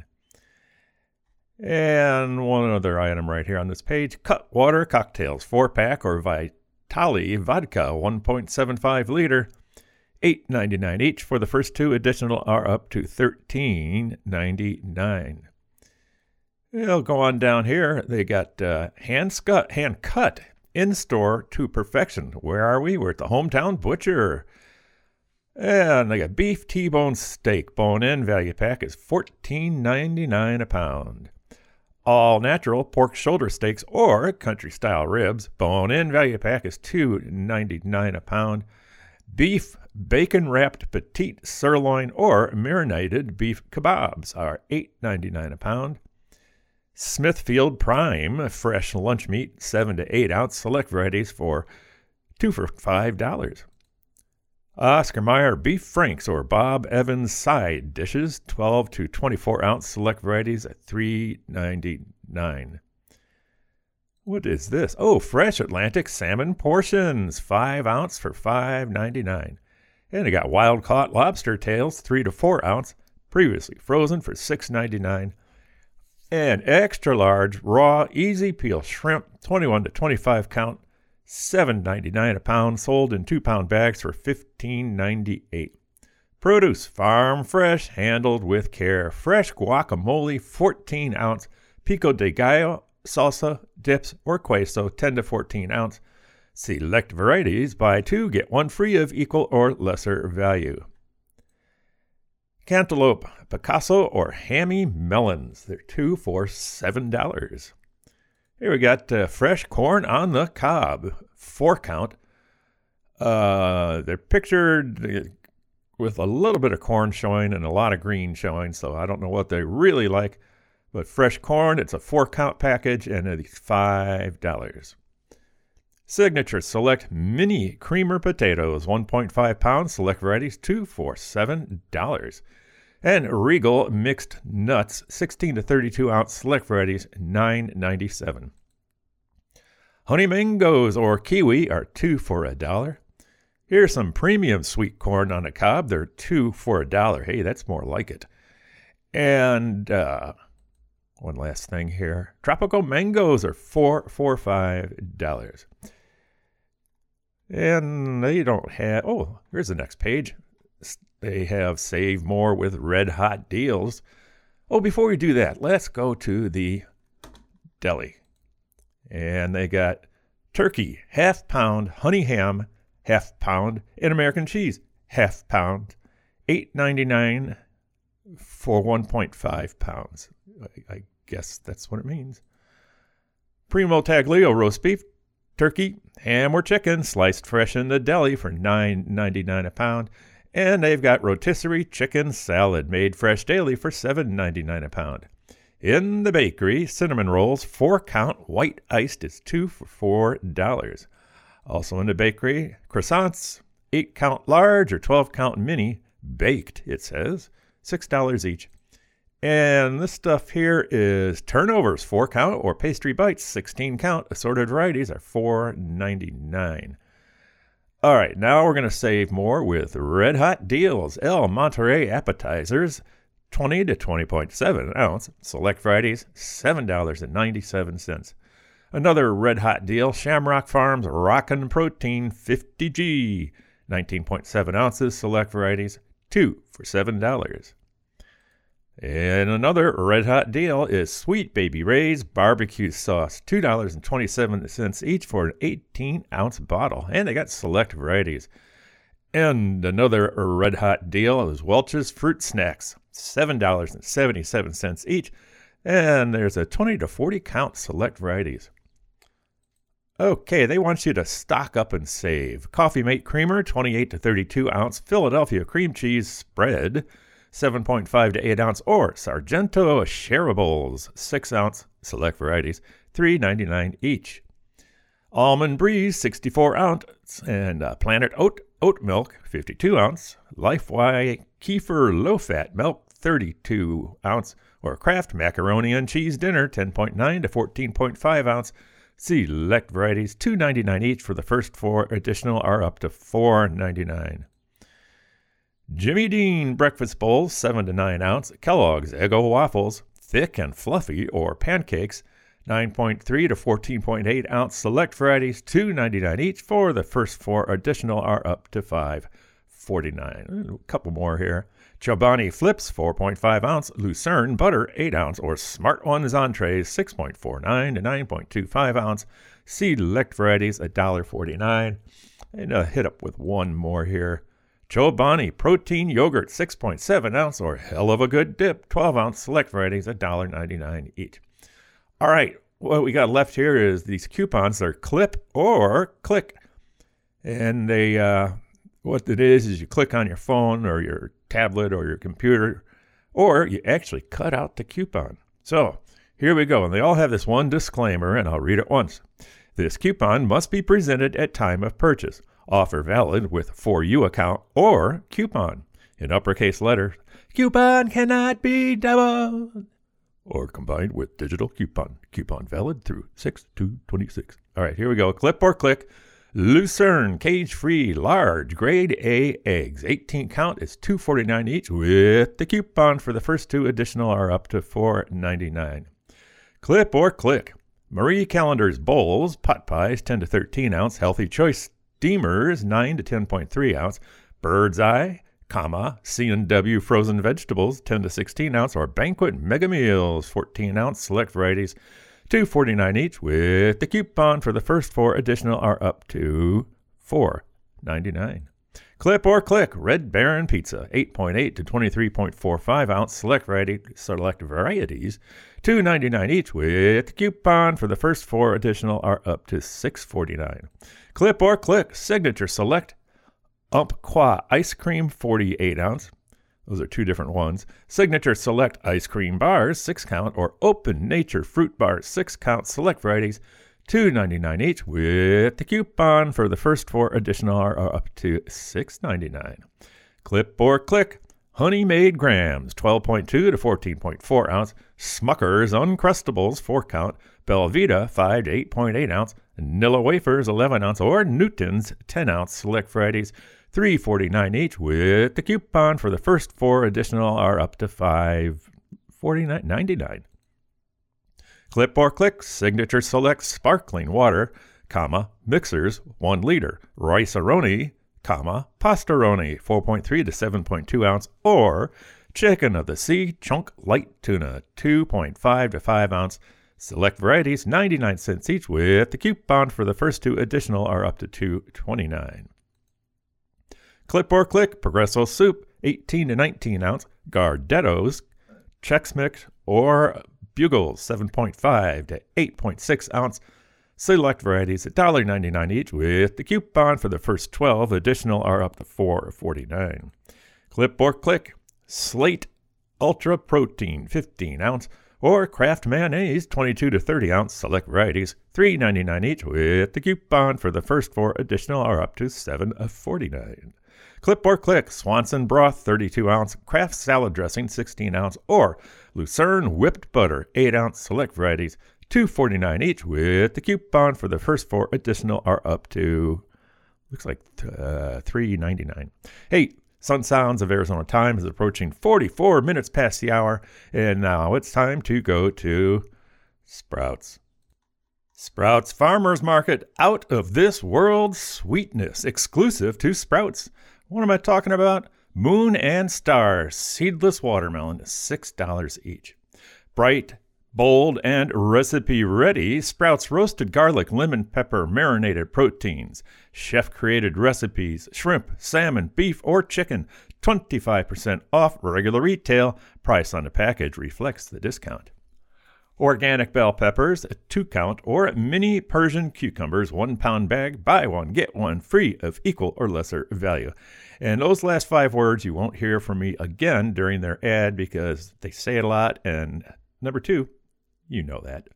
[SPEAKER 1] And one other item right here on this page. Cutwater Cocktails 4-pack or Vitali Vodka 1.75 liter. $8.99 each for the first 2. Additional are up to $13.99. We'll go on down here. They got hand cut in-store to perfection. Where are we? We're at the Hometown Butcher. And they got beef T-bone steak. Bone-in value pack is $14.99 a pound. All natural pork shoulder steaks or country-style ribs. Bone-in value pack is $2.99 a pound. Beef bacon-wrapped petite sirloin or marinated beef kebabs are $8.99 a pound. Smithfield Prime fresh lunch meat 7 to 8 ounce, select varieties for $2 for $5. Oscar Mayer Beef Franks or Bob Evans side dishes 12 to 24 ounce, select varieties at $3.99. What is this? Oh, Fresh Atlantic salmon portions 5 ounce for $5.99. And they got wild caught lobster tails 3 to 4 ounce, previously frozen for $6.99. And extra large raw easy peel shrimp 21 to 25 count, $7.99 a pound, sold in 2-pound bags for $15.98. Produce farm fresh, handled with care. Fresh guacamole 14 ounce, pico de gallo salsa dips or queso 10 to 14 ounce. Select varieties, buy 2 get 1 free of equal or lesser value. Cantaloupe Picasso or Hammy melons. They're 2 for $7. Here we got fresh corn on the cob, 4 count. They're pictured with a little bit of corn showing and a lot of green showing, so I don't know what they really like. But fresh corn, it's a 4 count package and it's $5. Signature Select Mini Creamer Potatoes, 1.5 pounds, select varieties, 2 for $7. And Regal Mixed Nuts, 16 to 32 ounce, select varieties, $9.97. Honey Mangoes or Kiwi are 2 for $1. Here's some premium sweet corn on a cob. They're 2 for $1. Hey, that's more like it. And one last thing here. Tropical mangoes are 4 for $5. And they don't have... Oh, here's the next page. They have Save More with Red Hot Deals. Oh, before we do that, let's go to the deli. And they got turkey, half pound, honey ham, half pound, and American cheese, half pound, $8.99 for 1.5 pounds. I guess that's what it means. Primo Taglio roast beef, turkey, ham or chicken, sliced fresh in the deli for $9.99 a pound. And they've got rotisserie chicken salad made fresh daily for $7.99 a pound. In the bakery, cinnamon rolls, 4 count, white iced is 2 for $4. Also in the bakery, croissants, 8 count large or 12 count mini, baked, it says, $6 each. And this stuff here is turnovers, 4 count, or pastry bites, 16 count, assorted varieties are $4.99. All right, now we're going to save more with Red Hot Deals. El Monterey appetizers, 20 to 20.7 ounce. Select varieties, $7.97. Another Red Hot deal, Shamrock Farms Rockin' Protein 50G, 19.7 ounces. Select varieties, 2 for $7. And another Red Hot deal is Sweet Baby Ray's barbecue sauce, $2.27 each for an 18-ounce bottle. And they got select varieties. And another Red Hot deal is Welch's Fruit Snacks, $7.77 each. And there's a 20 to 40 count select varieties. Okay, they want you to stock up and save. Coffee Mate Creamer, 28 to 32 ounce Philadelphia cream cheese spread, 7.5 to 8 ounce, or Sargento shareables, 6 ounce, select varieties, $3.99 each. Almond Breeze, 64 ounce, and Planet Oat milk, 52 ounce. Lifeway Kefir low fat milk, 32 ounce, or Kraft macaroni and cheese dinner, 10.9 to 14.5 ounce. Select varieties, $2.99 each for the first 4. Additional are up to $4.99. Jimmy Dean breakfast bowls, 7 to 9 ounce. Kellogg's Eggo waffles, thick and fluffy, or pancakes, 9.3 to 14.8 ounce. Select varieties, $2.99 each for the first 4. Additional are up to $5.49. A couple more here. Chobani Flips, 4.5 ounce. Lucerne butter, 8 ounce, or Smart Ones entrees, 6.49 to 9.25 ounce. Select varieties, $1.49. And hit up with one more here. Chobani protein yogurt, 6.7 ounce, or Hell of a Good Dip, 12 ounce. Select varieties, $1.99 each. All right, what we got left here is these coupons. They're clip or click. And they, what it is you click on your phone or your tablet or your computer, or you actually cut out the coupon. So here we go. And they all have this one disclaimer, and I'll read it once. This coupon must be presented at time of purchase. Offer valid with For You account or coupon. In uppercase letters, coupon cannot be doubled or combined with digital coupon. Coupon valid through 6/2/26. All right, here we go. Clip or click. Lucerne cage-free large grade A eggs. 18 count is $2.49 each with the coupon for the first 2. Additional are up to $4.99. Clip or click. Marie Callender's bowls, pot pies, 10 to 13 ounce. Healthy Choice steamers, 9 to 10.3 ounce. Bird's Eye, C&W frozen vegetables, 10 to 16 ounce, or Banquet Mega Meals, 14 ounce. Select varieties, $2.49 each with the coupon for the first 4. Additional are up to $4.99. Clip or click. Red Baron Pizza, 8.8 to 23.45 ounce. Select varieties, $2.99 each with the coupon for the first 4. Additional are up to $6.49. Clip or click. Signature Select Umpqua ice cream, 48 ounce. Those are 2 different ones. Signature Select ice cream bars, 6 count, or Open Nature fruit bars, 6 count. Select varieties, $2.99 each with the coupon for the first 4. Additional are up to $6.99. Clip or click. Honey Made Grams, 12.2 to 14.4 ounce. Smucker's Uncrustables, 4 count. Belvita, 5 to 8.8 ounce. Nilla Wafers, 11 ounce, or Newton's, 10 ounce. Select varieties, $3.49 each with the coupon for the first 4. Additional are up to $5.99. Clip or click. Signature Select sparkling water, mixers, 1 liter. Rice-A-Roni, Pastaroni, 4.3 to 7.2 ounce, or Chicken of the Sea chunk light tuna, 2.5 to 5 ounce. Select varieties, 99 cents each with the coupon for the first 2. Additional are up to $2.29. Clip or click. Progresso soup, 18 to 19 ounce. Gardetto's Chex Mix or Bugles, 7.5 to 8.6 ounce. Select varieties, $1.99 each with the coupon for the first 12. Additional are up to $4.49. Clip or click. Slate Ultra Protein, 15 ounce. Or Kraft Mayonnaise, 22 to 30 ounce. Select varieties, $3.99 each with the coupon for the first 4. Additional are up to $7.49. Clip or click. Swanson broth, 32 ounce. Kraft salad dressing, 16 ounce. Or Lucerne whipped butter, 8 ounce. Select varieties, $2.49 each with the coupon for the first 4. Additional are up to, looks like $3.99. Hey, Sun Sounds of Arizona time is approaching 44 minutes past the hour, and now it's time to go to Sprouts. Sprouts Farmers Market, out of this world sweetness, exclusive to Sprouts. What am I talking about? Moon and Star seedless watermelon, $6 each. Bright, bold, and recipe-ready Sprouts roasted garlic, lemon pepper, marinated proteins, chef-created recipes, shrimp, salmon, beef, or chicken, 25% off regular retail. Price on the package reflects the discount. Organic bell peppers, a 2-count, or mini Persian cucumbers, 1 pound bag, buy one, get one free of equal or lesser value. And those last 5 words you won't hear from me again during their ad because they say it a lot. And number 2, you know that.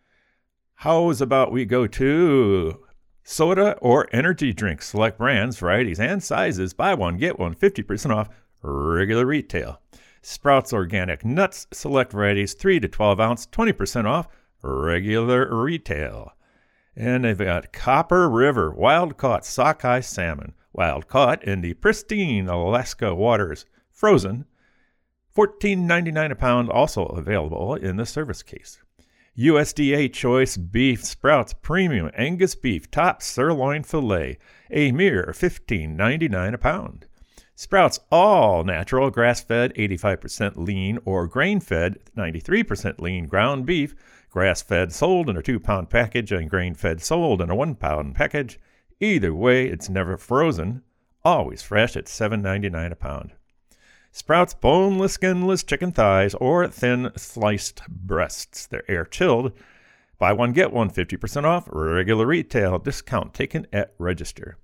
[SPEAKER 1] How's about we go to soda or energy drinks, select brands, varieties, and sizes, buy one, get one, 50% off regular retail. Sprouts Organic Nuts, select varieties, 3 to 12 ounce, 20% off, regular retail. And they've got Copper River, wild-caught sockeye salmon, wild-caught in the pristine Alaska waters, frozen, $14.99 a pound, also available in the service case. USDA Choice Beef Sprouts Premium Angus Beef Top Sirloin Filet, a mere $15.99 a pound. Sprouts All Natural Grass-Fed 85% lean or grain-fed 93% lean ground beef, grass-fed sold in a 2-pound package and grain-fed sold in a 1-pound package. Either way, it's never frozen, always fresh at $7.99 a pound. Sprouts Boneless Skinless Chicken Thighs or Thin Sliced Breasts. They're air-chilled. Buy one, get one, 50% off, regular retail, discount taken at register.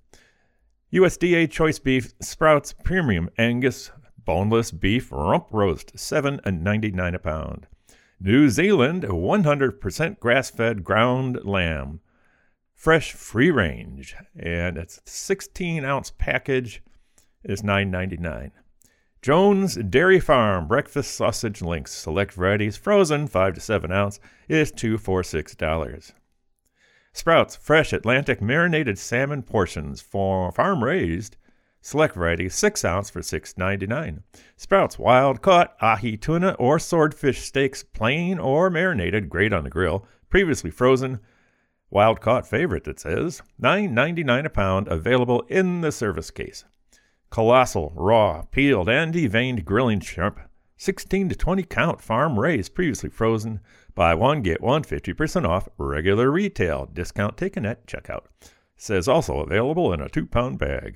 [SPEAKER 1] USDA Choice Beef Sprouts Premium Angus Boneless Beef Rump Roast, $7.99 a pound. New Zealand 100% grass-fed ground lamb, fresh free range, and it's a 16-ounce package. It's $9.99. Jones Dairy Farm Breakfast Sausage Links, select varieties, frozen 5 to 7 ounce, is $2 for $6. Sprouts Fresh Atlantic Marinated Salmon Portions for farm-raised, select varieties, 6 ounce for $6.99. Sprouts Wild-Caught Ahi Tuna or Swordfish Steaks, plain or marinated, great on the grill, previously frozen, wild-caught favorite, it says, $9.99 a pound, available in the service case. Colossal, raw, peeled, and deveined grilling shrimp, 16 to 20 count, farm-raised, previously frozen. Buy one, get one, 50% off, regular retail, discount taken at checkout. Says also available in a 2-pound bag.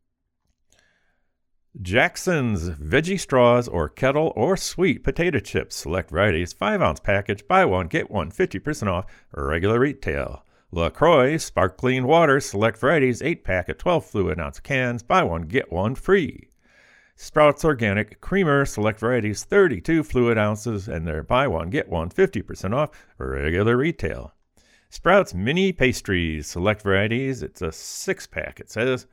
[SPEAKER 1] Jackson's Veggie Straws or Kettle or Sweet Potato Chips, select varieties, 5-ounce package, buy one, get one, 50% off, regular retail. LaCroix Sparkling Water, select varieties, 8-pack at 12 fluid ounce cans, buy one, get one free. Sprouts Organic Creamer, select varieties, 32 fluid ounces, and they're buy one, get one, 50% off, regular retail. Sprouts Mini Pastries, select varieties, it's a 6-pack, it says,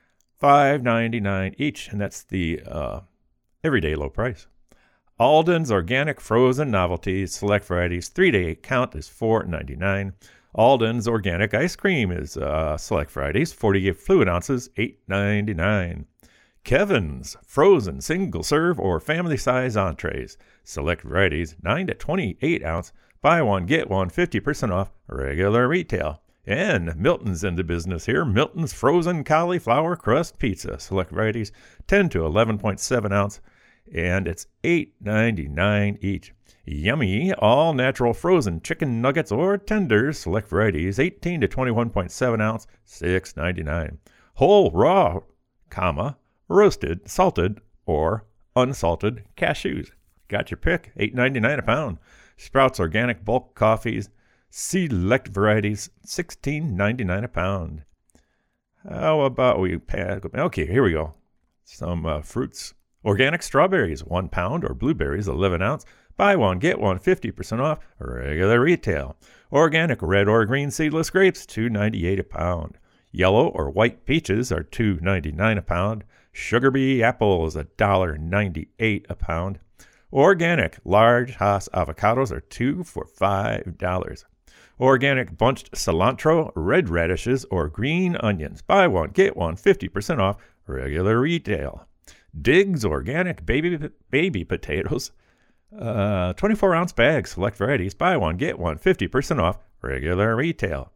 [SPEAKER 1] $5.99 each, and that's the everyday low price. Alden's Organic Frozen Novelties, select varieties, 3 to 8 count is $4.99. Alden's Organic Ice Cream is select varieties, 48 fluid ounces, $8.99. Kevin's Frozen Single Serve or Family Size Entrees, select varieties, 9 to 28 ounce, buy one, get one, 50% off, regular retail. And Milton's in the business here. Milton's Frozen Cauliflower Crust Pizza, select varieties, 10 to 11.7 ounce, and it's $8.99 each. Yummy all-natural frozen chicken nuggets or tenders, select varieties, 18 to 21.7 ounce, $6.99. Whole raw, roasted, salted, or unsalted cashews. Got your pick, $8.99 a pound. Sprouts Organic Bulk Coffees, select varieties, $16.99 a pound. How about we pack? Okay, here we go. Some fruits. Organic strawberries, 1 pound, or blueberries, 11 ounce. Buy one, get one, 50% off, regular retail. Organic red or green seedless grapes, $2.98 a pound. Yellow or white peaches are $2.99 a pound. Sugar bee apples, $1.98 a pound. Organic large Hass avocados are 2 for $5. Organic bunched cilantro, red radishes, or green onions. Buy one, get one, 50% off, regular retail. Diggs Organic baby potatoes, 24-ounce bags, select varieties. Buy one, get one, 50% off, regular retail.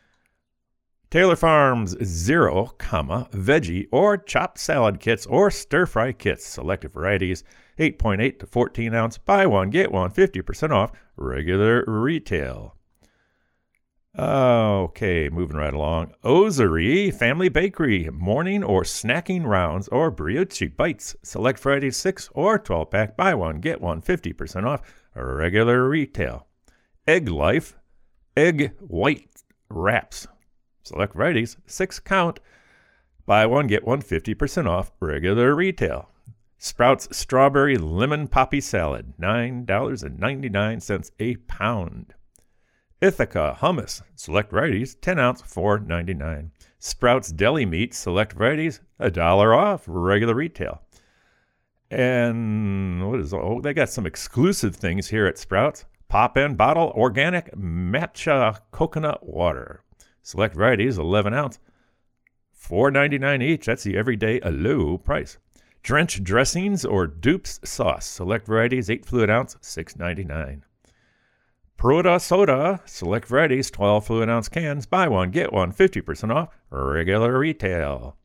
[SPEAKER 1] Taylor Farms Zero, veggie or chopped salad kits or stir-fry kits, selected varieties, 8.8 to 14 ounce. Buy one, get one, 50% off, regular retail. Okay, moving right along. Osery Family Bakery, morning or snacking rounds or brioche bites, select varieties, 6 or 12-pack. Buy one, get one, 50% off, regular retail. Egg Life Egg White Wraps. Select varieties, 6 count. Buy one, get one 50% off regular retail. Sprouts Strawberry Lemon Poppy Salad, $9.99 a pound. Ithaca Hummus, select varieties, 10 ounce, $4.99. Sprouts Deli Meat, select varieties, $1 off regular retail. And they got some exclusive things here at Sprouts. Pop and Bottle Organic Matcha Coconut Water. Select varieties, 11 ounce, $4.99 each. That's the everyday low price. Drench Dressings or Dupes Sauce. Select varieties, 8 fluid ounce, $6.99. Proda Soda. Select varieties, 12 fluid ounce cans. Buy one, get one, 50% off regular retail.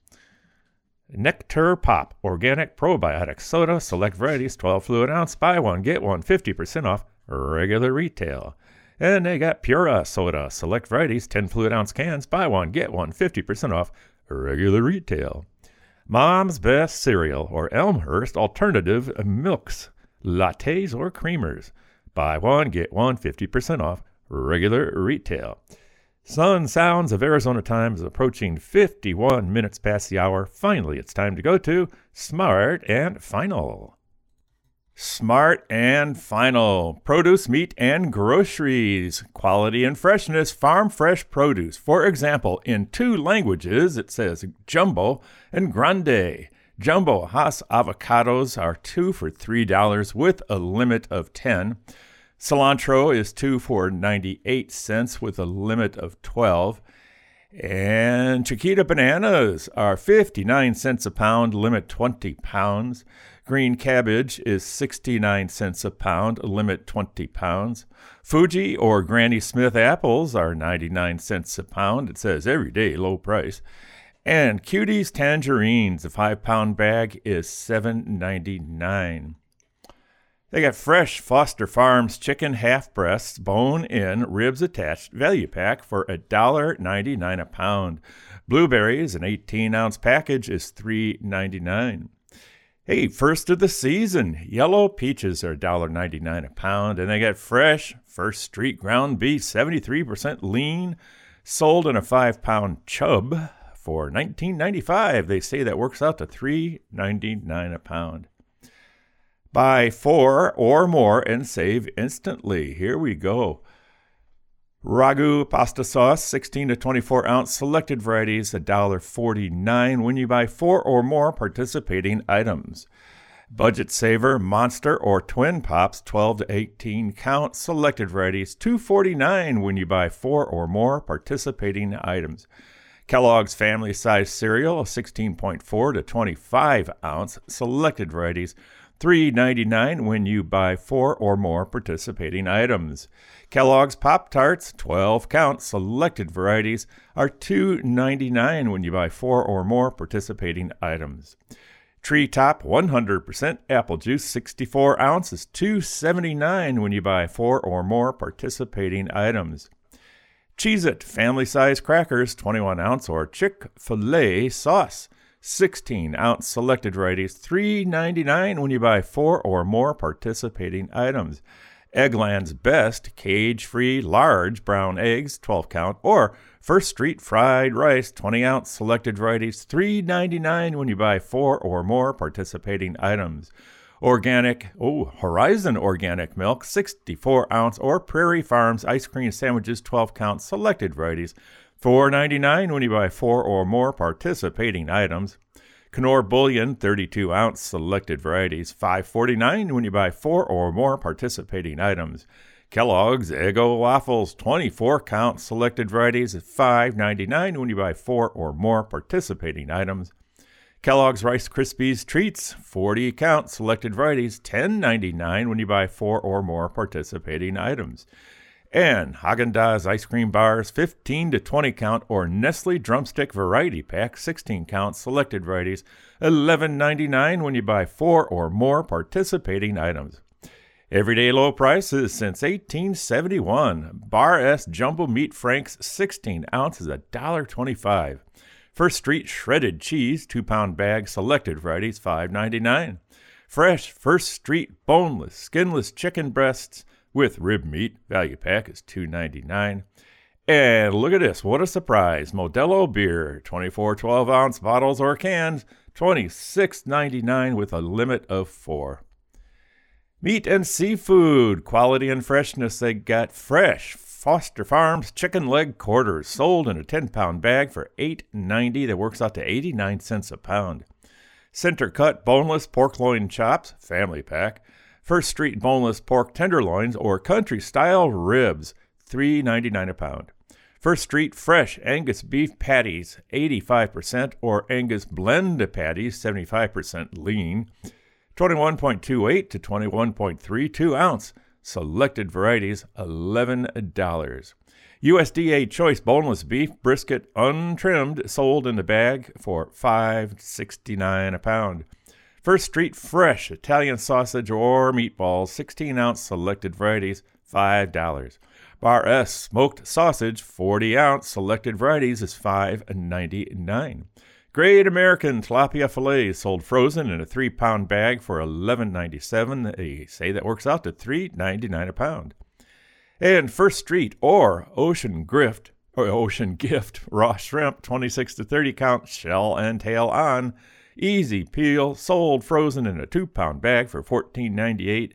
[SPEAKER 1] Nectar Pop Organic Probiotic Soda. Select varieties, 12 fluid ounce. Buy one, get one, 50% off regular retail. And they got Pura Soda. Select varieties, 10 fluid ounce cans. Buy one, get one, 50% off regular retail. Mom's Best Cereal or Elmhurst Alternative Milks, Lattes or Creamers. Buy one, get one, 50% off regular retail. Sun Sounds of Arizona Time is approaching 51 minutes past the hour. Finally, it's time to go to Smart and Final. Smart and Final. Produce, meat, and groceries. Quality and freshness. Farm fresh produce. For example, in 2 languages, it says Jumbo and Grande. Jumbo Hass avocados are 2 for $3 with a limit of 10. Cilantro is 2 for 98 cents with a limit of 12. And Chiquita bananas are 59 cents a pound, limit 20 pounds. Green cabbage is 69 cents a pound, limit 20 pounds. Fuji or Granny Smith apples are 99 cents a pound. It says everyday low price. And Cuties tangerines, a 5-pound bag is $7.99. They got fresh Foster Farms chicken half breasts, bone in, ribs attached, value pack for $1.99 a pound. Blueberries, an 18-ounce package, is $3.99. Hey, first of the season, yellow peaches are $1.99 a pound, and they got fresh First Street ground beef, 73% lean, sold in a 5-pound chub for $19.95. They say that works out to $3.99 a pound. Buy 4 or more and save instantly. Here we go. Ragu pasta sauce, 16 to 24 ounce, selected varieties, $1.49 when you buy 4 or more participating items. Budget Saver, Monster, or Twin Pops, 12 to 18 count, selected varieties, $2.49 when you buy 4 or more participating items. Kellogg's Family Size Cereal, 16.4 to 25 ounce, selected varieties, $3.99 when you buy 4 or more participating items. Kellogg's Pop-Tarts, 12 count, selected varieties, are $2.99 when you buy 4 or more participating items. Treetop 100% apple juice, 64 ounces, $2.79 when you buy 4 or more participating items. Cheez-It family-size crackers, 21 ounce, or Chick-fil-A sauce, 16-ounce selected varieties, $3.99 when you buy 4 or more participating items. Eggland's Best cage-free large brown eggs, 12 count, or First Street fried rice, 20-ounce selected varieties, $3.99 when you buy 4 or more participating items. Horizon Organic Milk, 64-ounce, or Prairie Farms ice cream sandwiches, 12 count, selected varieties, $4.99 when you buy 4 or more participating items. Knorr Bullion, 32-ounce, selected varieties, $5.49 when you buy 4 or more participating items. Kellogg's Eggo Waffles, 24-count, selected varieties, $5.99 when you buy 4 or more participating items. Kellogg's Rice Krispies Treats, 40-count, selected varieties, $10.99 when you buy 4 or more participating items. And Haagen-Dazs ice cream bars, 15 to 20 count, or Nestle Drumstick Variety Pack, 16 count, selected varieties, $11.99 when you buy 4 or more participating items. Everyday low prices since 1871. Bar S Jumbo Meat Franks, 16 ounces, $1.25. First Street Shredded Cheese, 2-pound bag, selected varieties, $5.99. Fresh First Street boneless, skinless chicken breasts, with rib meat. Value pack is $2.99. And look at this. What a surprise. Modelo beer, 24 12-ounce bottles or cans, $26.99 with a limit of 4. Meat and seafood, quality and freshness. They got fresh Foster Farms chicken leg quarters sold in a 10-pound bag for $8.90. That works out to 89 cents a pound. Center cut boneless pork loin chops, family pack. First Street boneless pork tenderloins or country style ribs, $3.99 a pound. First Street fresh Angus beef patties, 85%, or Angus blend patties, 75% lean, 21.28 to 21.32 ounce. Selected varieties, $11. USDA choice boneless beef brisket untrimmed sold in the bag for $5.69 a pound. First Street fresh Italian sausage or meatballs, 16-ounce selected varieties, $5. Bar S smoked sausage, 40-ounce selected varieties is $5.99. Great American tilapia fillets sold frozen in a 3-pound bag for $11.97. They say that works out to $3.99 a pound. And First Street or Ocean Gift raw shrimp, 26 to 30 count, shell and tail on, easy peel, sold frozen in a 2-pound bag for $14.98.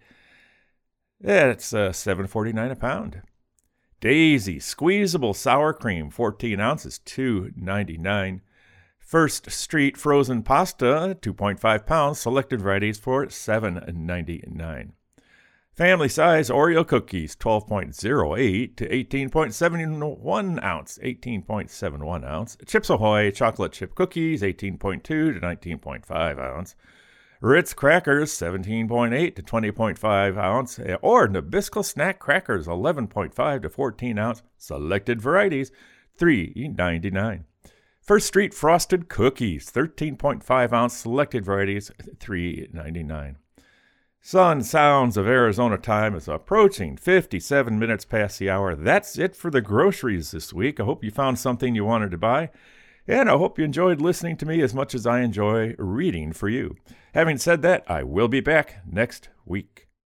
[SPEAKER 1] That's $7.49 a pound. Daisy squeezable sour cream, 14 ounces, $2.99. First Street frozen pasta, 2.5 pounds, selected varieties for $7.99. Family size Oreo cookies, 12.08 to 18.71 ounce, 18.71 ounce. Chips Ahoy chocolate chip cookies, 18.2 to 19.5 ounce. Ritz crackers, 17.8 to 20.5 ounce. Or Nabisco snack crackers, 11.5 to 14 ounce, selected varieties, $3.99. First Street frosted cookies, 13.5 ounce, selected varieties, $3.99. Sun Sounds of Arizona time is approaching 57 minutes past the hour. That's it for the groceries this week. I hope you found something you wanted to buy, and I hope you enjoyed listening to me as much as I enjoy reading for you. Having said that, I will be back next week.